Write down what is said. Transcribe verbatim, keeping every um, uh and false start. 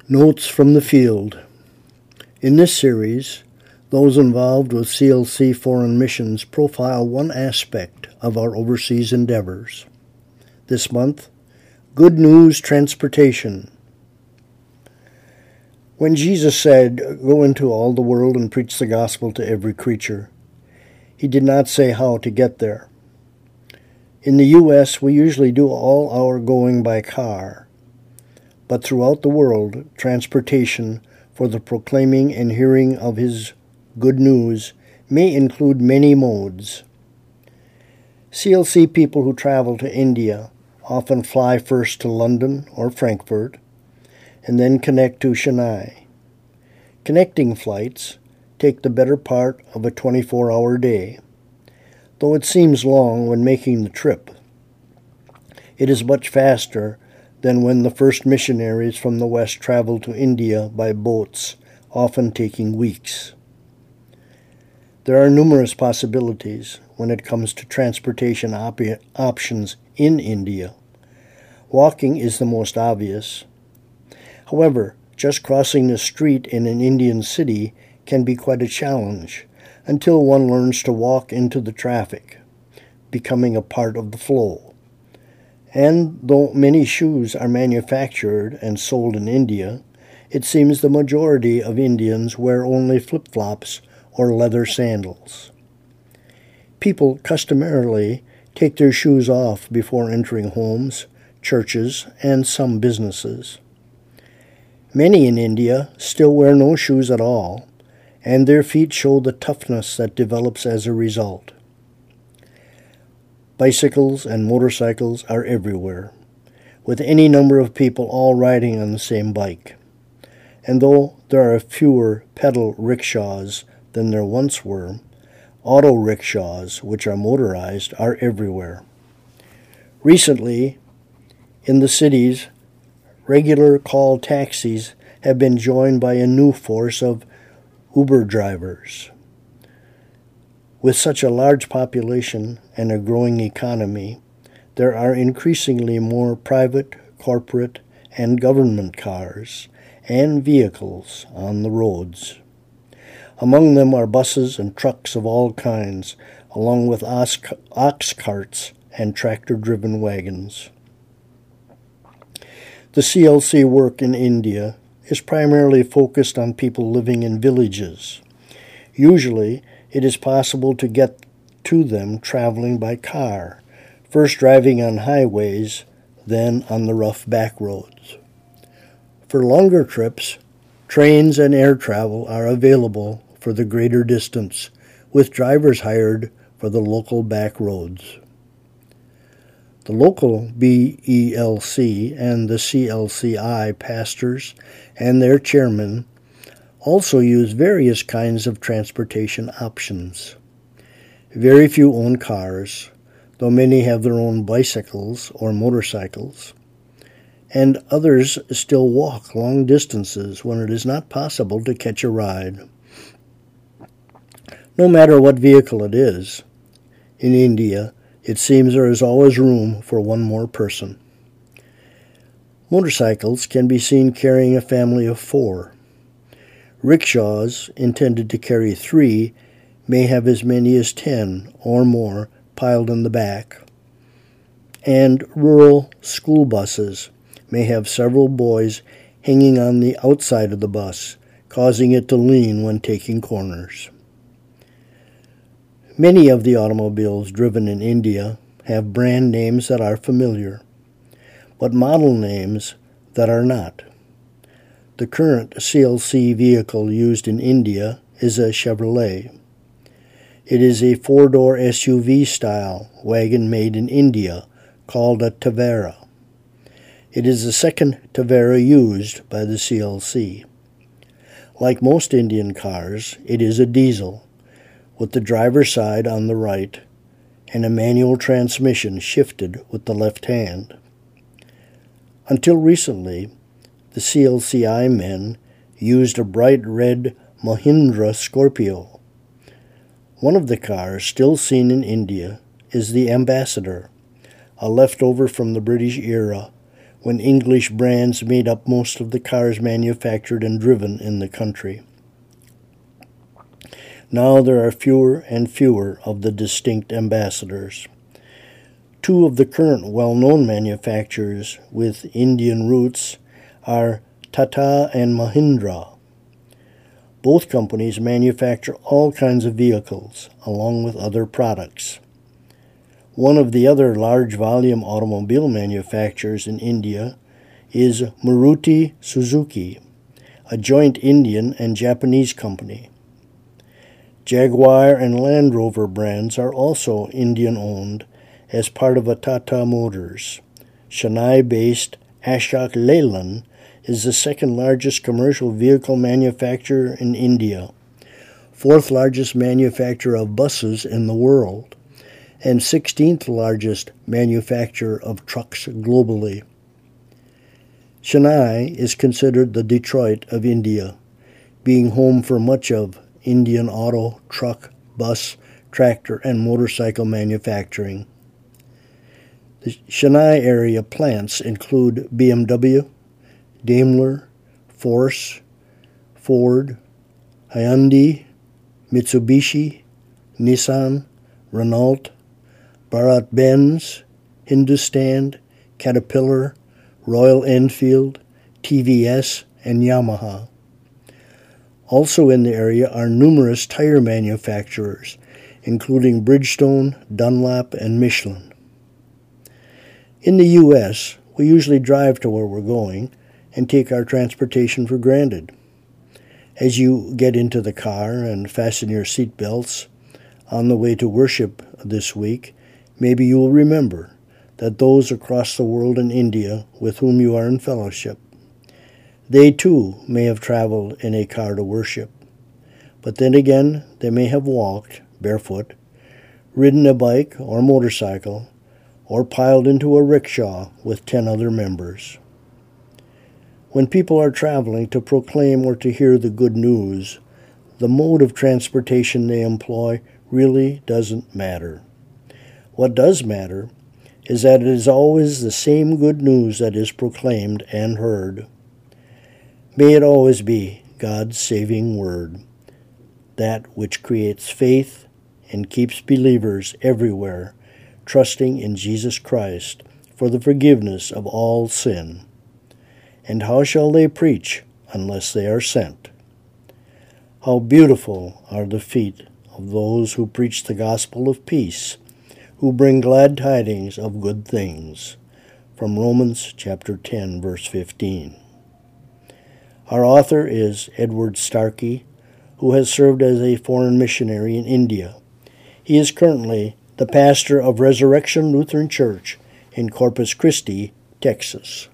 Notes from the Field. In this series, those involved with C L C foreign missions profile one aspect of our overseas endeavors. This month, Good News Transportation. When Jesus said, "Go into all the world and preach the gospel to every creature," he did not say how to get there. In the U S, we usually do all our going by car. But throughout the world, transportation for the proclaiming and hearing of his good news may include many modes. C L C people who travel to India often fly first to London or Frankfurt and then connect to Chennai. Connecting flights take the better part of a twenty-four hour day, though it seems long when making the trip. It is much faster than when the first missionaries from the West traveled to India by boats, often taking weeks. There are numerous possibilities when it comes to transportation op- options in India. Walking is the most obvious. However, just crossing the street in an Indian city can be quite a challenge until one learns to walk into the traffic, becoming a part of the flow. And though many shoes are manufactured and sold in India, it seems the majority of Indians wear only flip-flops or leather sandals. People customarily take their shoes off before entering homes, churches, and some businesses. Many in India still wear no shoes at all, and their feet show the toughness that develops as a result. Bicycles and motorcycles are everywhere, with any number of people all riding on the same bike. And though there are fewer pedal rickshaws than there once were, auto rickshaws, which are motorized, are everywhere. Recently, in the cities, regular call taxis have been joined by a new force of Uber drivers. With such a large population and a growing economy, there are increasingly more private, corporate, and government cars and vehicles on the roads. Among them are buses and trucks of all kinds, along with ox, ox carts and tractor-driven wagons. The C L C work in India is primarily focused on people living in villages. Usually, it is possible to get to them traveling by car, first driving on highways, then on the rough back roads. For longer trips, trains and air travel are available for the greater distance, with drivers hired for the local back roads. The local B E L C and the C L C I pastors and their chairmen also use various kinds of transportation options. Very few own cars, though many have their own bicycles or motorcycles, and others still walk long distances when it is not possible to catch a ride. No matter what vehicle it is, in India, it seems there is always room for one more person. Motorcycles can be seen carrying a family of four. Rickshaws, intended to carry three, may have as many as ten or more piled in the back. And rural school buses may have several boys hanging on the outside of the bus, causing it to lean when taking corners. Many of the automobiles driven in India have brand names that are familiar, but model names that are not. The current C L C vehicle used in India is a Chevrolet. It is a four-door S U V-style wagon made in India called a Tavera. It is the second Tavera used by the C L C. Like most Indian cars, it is a diesel, with the driver's side on the right and a manual transmission shifted with the left hand. Until recently, the C L C I men used a bright red Mahindra Scorpio. One of the cars still seen in India is the Ambassador, a leftover from the British era when English brands made up most of the cars manufactured and driven in the country. Now there are fewer and fewer of the distinct ambassadors. Two of the current well-known manufacturers with Indian roots are Tata and Mahindra. Both companies manufacture all kinds of vehicles, along with other products. One of the other large-volume automobile manufacturers in India is Maruti Suzuki, a joint Indian and Japanese company. Jaguar and Land Rover brands are also Indian-owned as part of a Tata Motors. Chennai-based Ashok Leyland is the second largest commercial vehicle manufacturer in India, fourth largest manufacturer of buses in the world, and sixteenth largest manufacturer of trucks globally. Chennai is considered the Detroit of India, being home for much of Indian auto, truck, bus, tractor, and motorcycle manufacturing. The Chennai area plants include B M W, Daimler, Force, Ford, Hyundai, Mitsubishi, Nissan, Renault, Bharat-Benz, Hindustan, Caterpillar, Royal Enfield, T V S, and Yamaha. Also in the area are numerous tire manufacturers, including Bridgestone, Dunlop, and Michelin. In the U S, we usually drive to where we're going and take our transportation for granted. As you get into the car and fasten your seat belts on the way to worship this week, maybe you will remember that those across the world in India with whom you are in fellowship, they too may have traveled in a car to worship. But then again, they may have walked barefoot, ridden a bike or motorcycle, or piled into a rickshaw with ten other members. When people are traveling to proclaim or to hear the good news, the mode of transportation they employ really doesn't matter. What does matter is that it is always the same good news that is proclaimed and heard. May it always be God's saving word, that which creates faith and keeps believers everywhere trusting in Jesus Christ for the forgiveness of all sin. And how shall they preach unless they are sent? How beautiful are the feet of those who preach the gospel of peace, who bring glad tidings of good things. From Romans chapter ten, verse fifteen. Our author is Edward Starkey, who has served as a foreign missionary in India. He is currently the pastor of Resurrection Lutheran Church in Corpus Christi, Texas.